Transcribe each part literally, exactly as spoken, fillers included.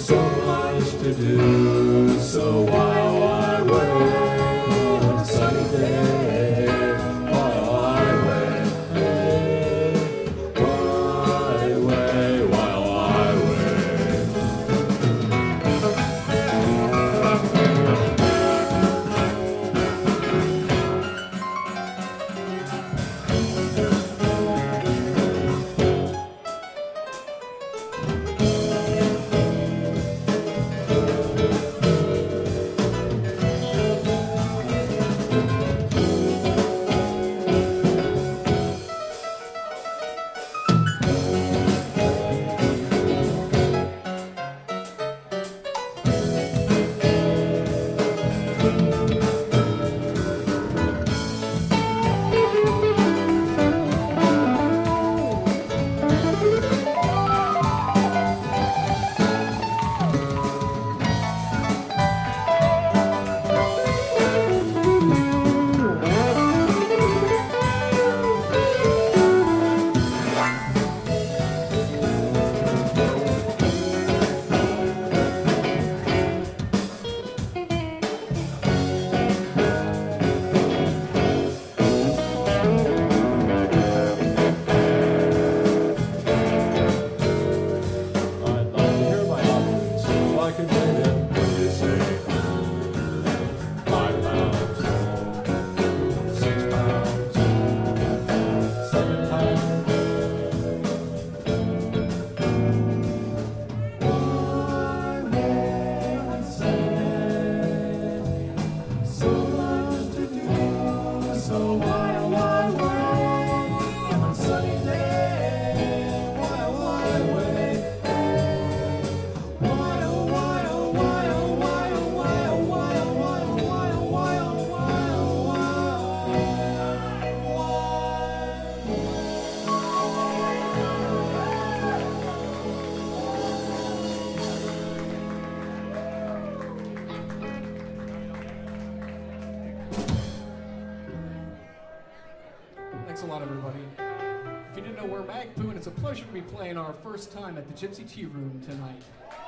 so much to do. So while I wait on a sunny day, while I wait, while I wait, while I wait. Thanks a lot, everybody. If you didn't know, we're Magpoo, and it's a pleasure to be playing our first time at the Gypsy Tea Room tonight.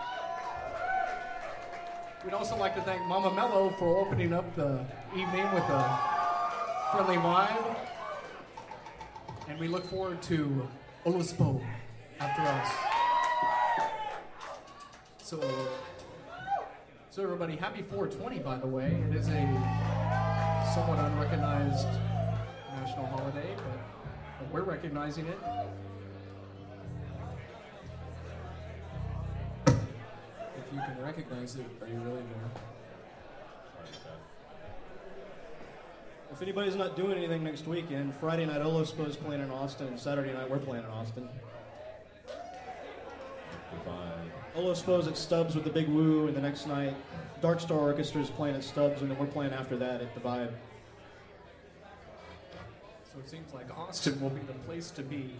We'd also like to thank Mama Mello for opening up the evening with a friendly vibe. And we look forward to Oluspo after us. So, so everybody, happy four twenty, by the way. It is a somewhat unrecognized national holiday, but, but we're recognizing it. If you can recognize it, are you really there? If anybody's not doing anything next weekend, Friday night Oluspo is playing in Austin, and Saturday night we're playing in Austin. Oluspo's at Stubbs with the Big Woo, and the next night Dark Star Orchestra is playing at Stubbs, and then we're playing after that at the Vibe. So it seems like Austin will be the place to be.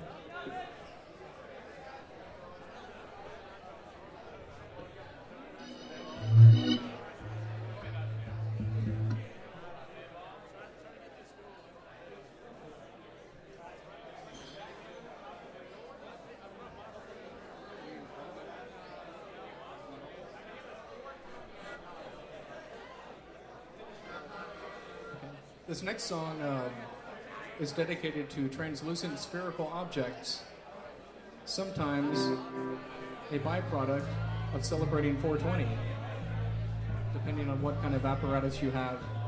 This next song um, is dedicated to translucent spherical objects, sometimes a byproduct of celebrating four twenty, depending on what kind of apparatus you have.